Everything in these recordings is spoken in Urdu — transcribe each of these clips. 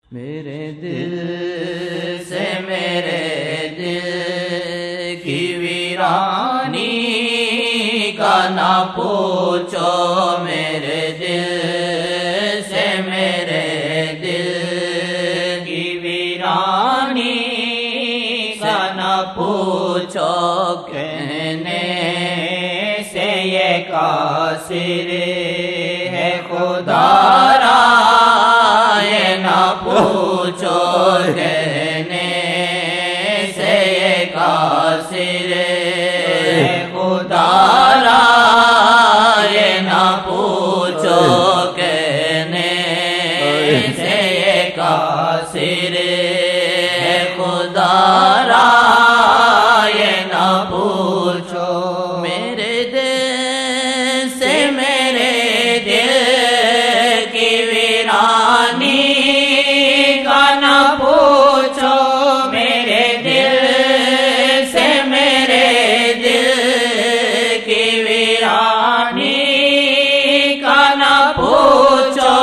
میرے دل سے میرے دل کی ویرانی کا نہ پوچھو، میرے دل سے میرے دل کی ویرانی کا نہ پوچھو، کہنے سے یہ قاصر ہے خدا را یہ نہ پوچھو، کہنے سے یہ قاصر ہے خدا را یہ نہ پوچھو، کہنے سے یہ قاصر ہے خدا را یہ نہ پوچھو، میرے دل سے میرے دل کی ویرانی کا نہ پوچھو، میرے دل سے میرے دل کی ویرانی کا نہ پوچھو،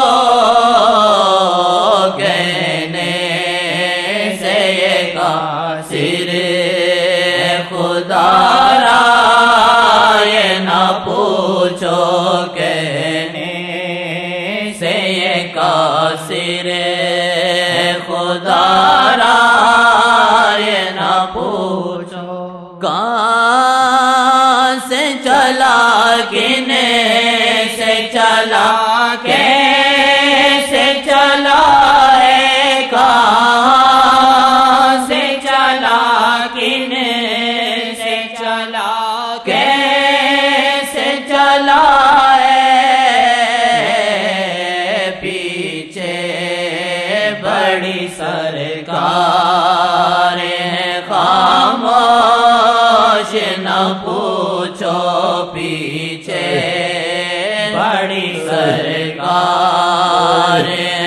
کہنے سے یہ قاصر خدا را یہ نہ پوچھو، کہنے سے یہ قاصر خدا را یہ نہ پوچھو، کہاں سے چلا کنے سے چلا کیسے چلا ہے، کہاں سے چلا کنے سے چلا کیسے چلا ہے، پیچھے بڑی سرکار ہے خاموش نہ پوچھو، پیچھے بڑی سرکار ہے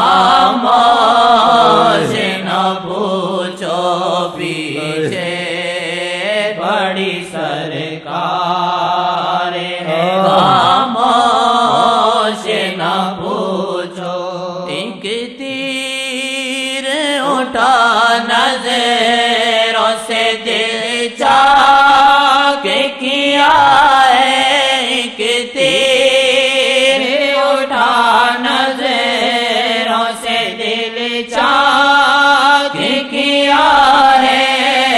خاموش نہ پوچھو، پیچھے بڑی سرکار ہے خاموش نہ پوچھو، ایک تیر اٹھا نظروں سے دل چاک کیا ہے، ایک تیر اٹھا نظروں سے دل چاک کیا ہے،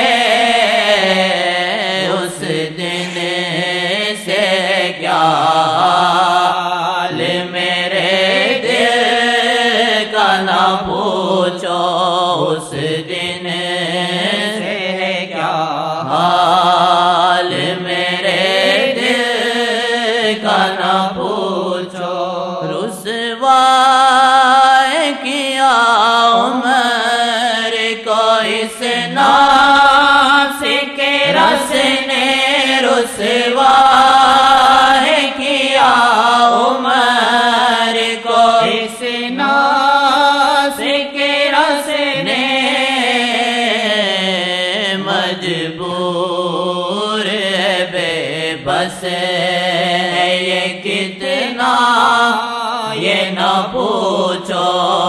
اس دن سے کیا حال میرے دل کا نہ پوچھو، اس دن سے کیا حال میرے دل کا نہ پوچھو، رسوا کیا عمر کو اس نفس کے رس نے، رسوا کیا عمر کو اس نفس کے رس نے، مجبور ہے بے بس ہے یہ کتنا یہ نہ پوچھو،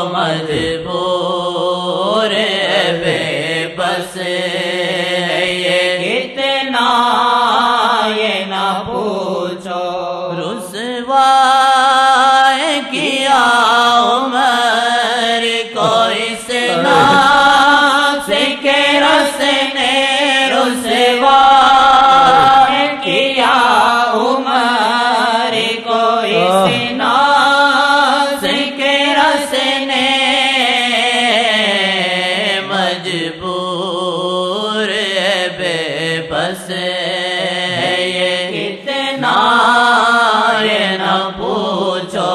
مجبور ہے بے بس ہے یہ کتنا یہ نہ پوچھو، رسوا کیا عمر کو اس نفس کے رس نے، رسوا کیا عمر کو اس نفس کے رس نے، مجبور ہے بے بس ہے یہ کتنا یہ نہ پوچھو،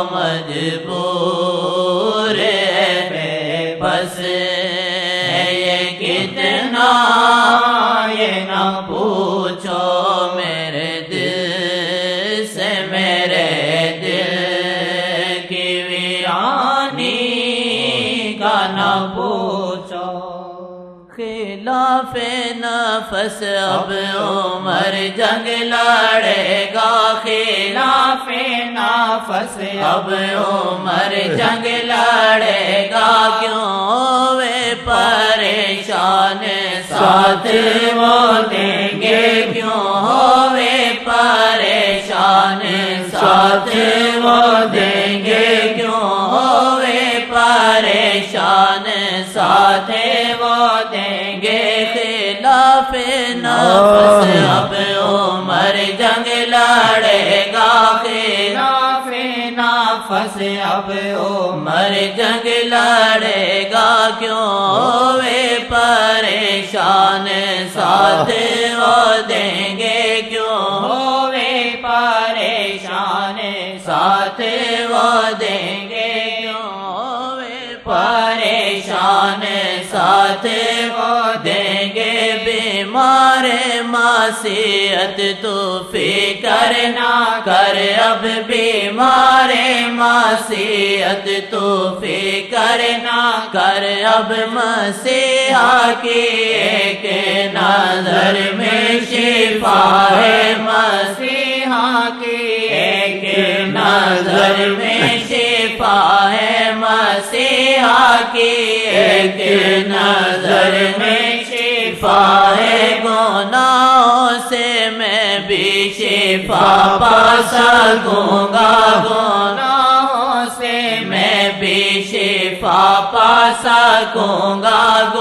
مجبور ہے بے بس ہے یہ کتنا یہ نہ پوچھو، میرے دل سے میرے دل کی ویرانی کا نہ پوچھو، خلاف نفس اب عمر جنگ لڑے گا، خلاف نفس اب عمر جنگ لڑے گا، وہ دیں گے کیوں ہوئے پریشان، ساتھ وہ دیں گے کیوں ہوئے پریشان، ساتھ وہ دیں گے خلاف نفس اب عمر جنگ لڑے گا، خلاف نفس اب عمر جنگ لڑے گا، کیوں ہوئے پریشان، ساتھ وہ دیں گے کیوں ہوئے پریشان، ساتھ وہ دیں گے کیوں ہوئے پریشان، ساتھ وہ دیں گے بیمار معصیت تو فکر نہ کر، اب بیمار معصیت تو فکر نہ کر، اب مسیحا کی ایک نظر میں شفا ہے، مسیحا کی ایک نظر میں شفا ہے، مسیحا کی ایک نظر میں شفا ہے، گناہوں سے میں بھی شفا پا سکوں گا، گناہوں سے میں بھی شفا پا سکوں گا،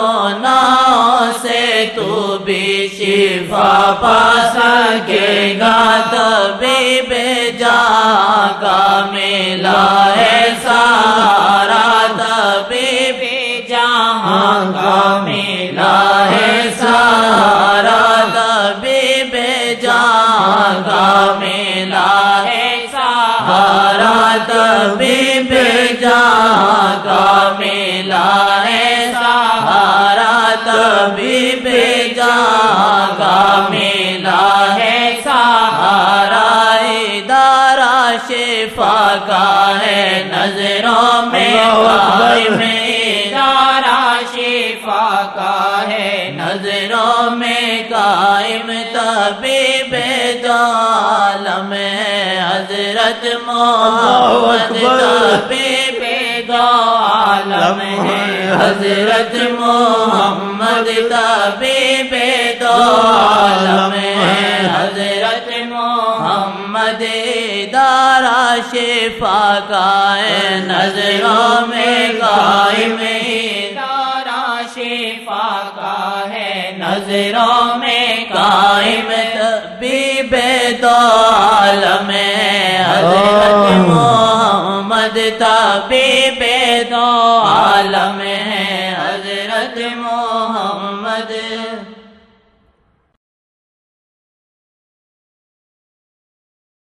گناہوں سے تو بھی شفا پا سکے گا، طبیب جہاں کا ملا ہے سہارا، طبیب جہاں کا ملا ہے سہارا، طبیب جہاں کا ملا ہے سہارا، طبیب جہاں کا ملا ہے سہارا، طبیب جہاں کا ملا ہے سہارا، ادارہ شفا کا ہے نظروں میں قائم، ادارہ شفا کا ہے نظروں میں قائم، طبیب دو عالم ہے حضرت محمد، طبیب دو عالم ہے حضرت محمد، طبیب دو عالم ہے حضرت محمد، ادارہ شفا کا ہے نظروں میں قائم، ادارہ شفا کا ہے نظروں میں قائم، طبیب دو عالم ہے حضرت محمد، طبیب دو عالم ہے حضرت محمد۔